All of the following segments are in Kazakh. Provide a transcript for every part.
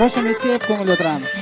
Qo'shimlikka ko'ngil o'tiramiz.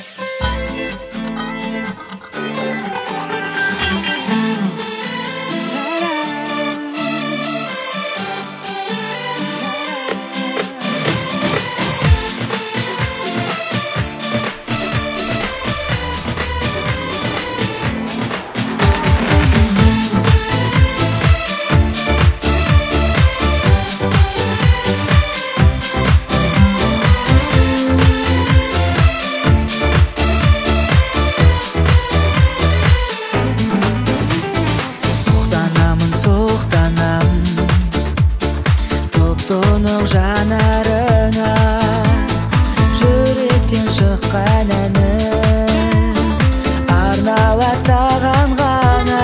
To'nық жанарына жүректен шыққан әнім арналады саған ғана,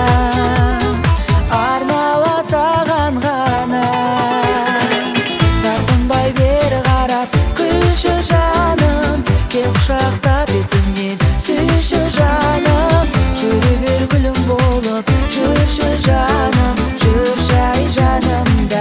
арналады саған ғана. Тартынбай бері қарап күлші жаным, кел құшақтап бетімнен сүйші жаным. Жүре бер гүлім болып жүрші жаным, жүрші ай жанымда.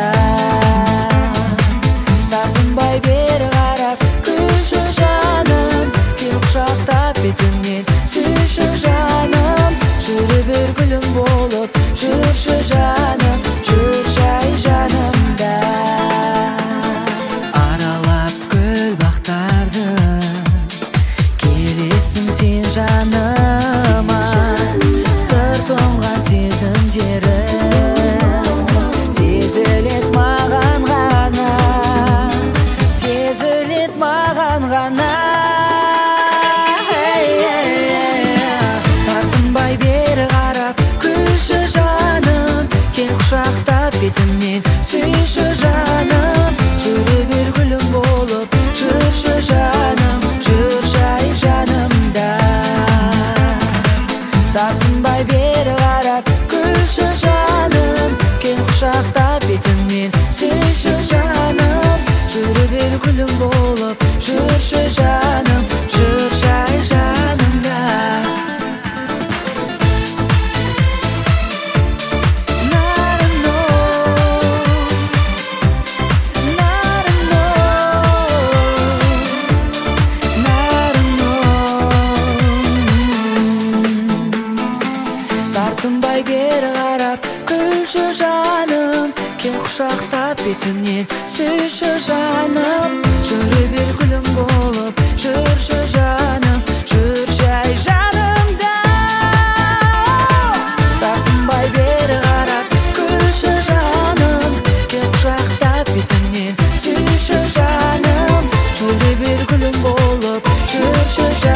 Тартынбай бері қарап күлші жаным, кел құшақтап бетімнен сүйші жаным. Жүре бер гүлім болып жүрші жаным, жүрші ай жанымда. Аралап гүл бақтарды келесің сен жаныма, сыр тоңған сезімдерім сезілет маған ғана, сезілет маған ғана. Тартынбай бері қарап күлші жаным, кел құшақтап бетімнен сүйші жаным. Жүре бер гүлім болып жүрші жаным, жүрші ай жанымда. Тартынбай бері қарап күлші жаным, кел құшақтап бетімнен сүйші жаным. Жүре бер гүлім болып жүрші жаным, жүрші ай жанымда. Тартынбай бері қарап күлші жаным, кел құшақтап бетімнен сүйші жаным. Жүре бер гүлім болып жүрші жаным, жүрші ай жанымда. Тартынбай бері қарап күлші жаным, кел құшақтап бетімнен сүйші жаным. Жүре бер гүлім болып жүрші жаным.